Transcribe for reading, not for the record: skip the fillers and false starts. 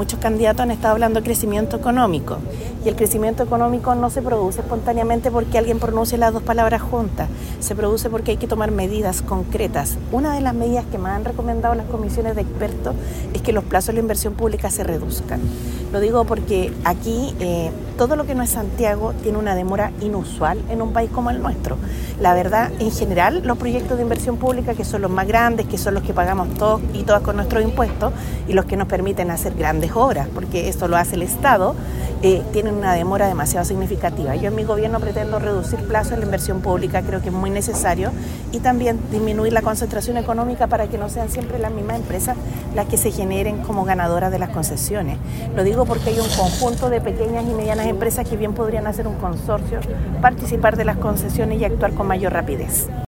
muchos candidatos han estado hablando de crecimiento económico. Y el crecimiento económico no se produce espontáneamente porque alguien pronuncie las dos palabras juntas. Se produce porque hay que tomar medidas concretas. Una de las medidas que más han recomendado las comisiones de expertos es que los plazos de la inversión pública se reduzcan. Lo digo porque aquí todo lo que no es Santiago tiene una demora inusual en un país como el nuestro. La verdad, en general, los proyectos de inversión pública, que son los más grandes, que son los que pagamos todos y todas con nuestros impuestos y los que nos permiten hacer grandes obras, porque esto lo hace el Estado, tienen una demora demasiado significativa. Yo en mi gobierno pretendo reducir plazos en la inversión pública, creo que es muy necesario, y también disminuir la concentración económica para que no sean siempre las mismas empresas las que se generen como ganadoras de las concesiones. Lo digo porque hay un conjunto de pequeñas y medianas empresas que bien podrían hacer un consorcio, participar de las concesiones y actuar con mayor rapidez.